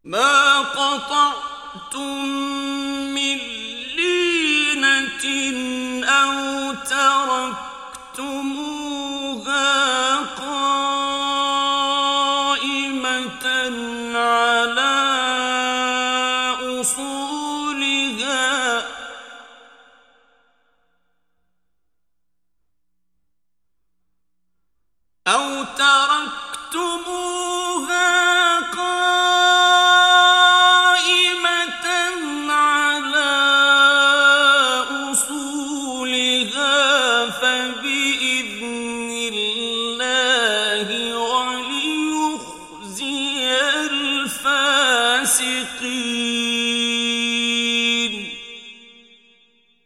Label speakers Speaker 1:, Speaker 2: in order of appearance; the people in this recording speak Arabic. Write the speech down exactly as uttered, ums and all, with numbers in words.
Speaker 1: ما قطعتم من لينة أو تركتموها قائمة على أصولها أو تركتموها قائمة على أصولها فبإذن